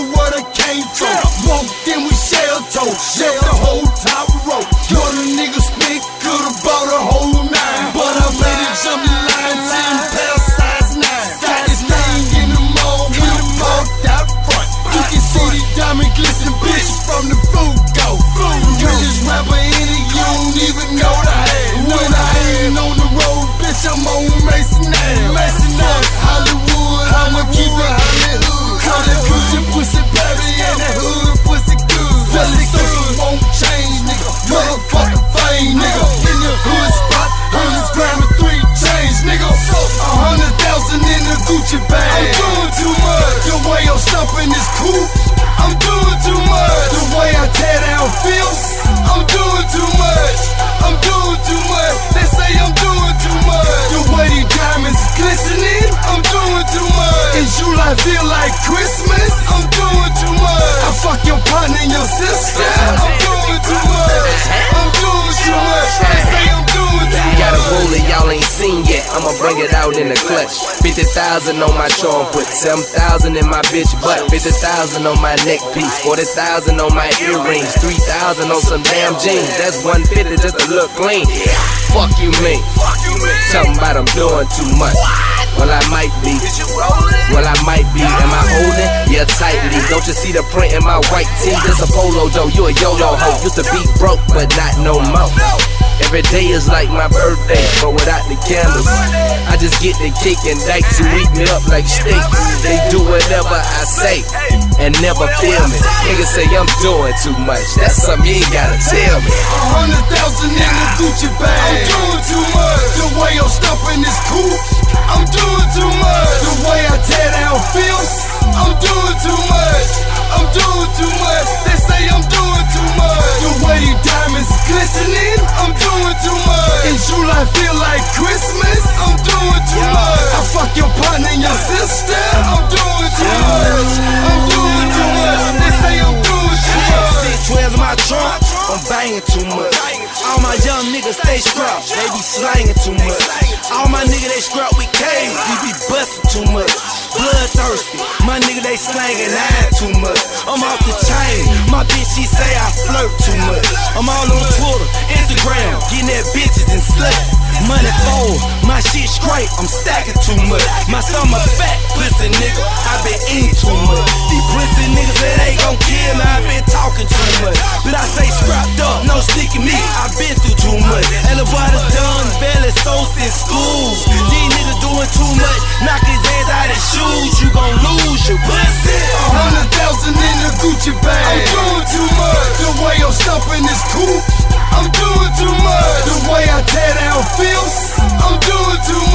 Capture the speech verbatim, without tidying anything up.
where they came from. Walked in with shell toe, shell the whole top rope. What a nigga spit, could've bought a whole nine, but I made it jump the line, ten pair size nine. Got this thing in the mall with a parked out front. You can see the diamond glisten bitches from the food go. Realest rapper in it, you don't even know the hand. When I ain't on the road, bitch, I'm on Mason now. Mason now, Hollywood, I'ma keep it Hollywood. Call that pussy, pussy baby, and that hood pussy good. Pussy good, won't change, nigga. Motherfucking fame, nigga. In the hood spot, hundred gram and three chains, nigga. A hundred thousand in the Gucci bag. I'm doing too much. The way I'm stumping this coupe, I'm doing too much. The way I tear down fields, I'm doing too much. I'm doing too much. They say I'm doing too much. The way these diamonds glistening, I'm doing too much. In July feel like Christmas, I'm doing too much. I fuck your partner and your sister, I'm doing too much. I'm doing too much. They say I'm doing too much. Got a bullet y'all ain't seen yet, I'ma bring it out in the clutch. Fifty thousand on my charm, put seven thousand in my bitch butt. Fifty thousand on my neck piece, forty thousand on my earrings, three thousand on some damn jeans. That's one fifty just to look clean. Fuck you mean? Talking about I'm doing too much. Well, I might be. Well, I might be. Am I holding? Yeah, tightly. Don't you see the print in my white tee? This a polo though. You a YOLO hoe. Used to be broke, but not no more. Every day is like my birthday, but without the candles. I just get the cake and dikes who eat me up like steak. They do whatever I say and never feel me. Niggas say I'm doing too much. That's something you ain't gotta tell me. A hundred thousand in the Gucci bag. I'm doing too much. The way I'm stumping this coupe, I'm doing too much. The way I tear down fields, I'm doing too much. I'm doing too much. They say I'm doing too much. The way these diamonds glistening, I'm doing too much. In July feel like Christmas, I'm doing too much. I fuck your partner and your sister, I'm doing too much. I'm doing too much. They say I'm doing too much. twelves in my trunk, I'm banging too much. All my young niggas stay strapped, they be slanging too much. All my niggas they scrap with K's, we be bustin' too much. Bloodthirsty, my nigga they slangin' nine too much. I'm off the chain, my bitch she say I flirt too much. I'm all on Twitter, Instagram, getting at bitches and sluts. Money fold, my shit straight, I'm stacking too much. My stomach fat, pussy nigga, I been eating too much. These pussy niggas that ain't gon' kill me, I been talking too much. But I say strapped up, no sneaking me, I been through too much. And the boy done done barely so since school. These niggas doing too much, knock his ass out his shoes, you gon' lose your pussy. A hundred thousand in the Gucci bag. I'm doing too much. The way I'm stumping this coupe, I'm doing too much. The way I tear down fields, I'm doing too much.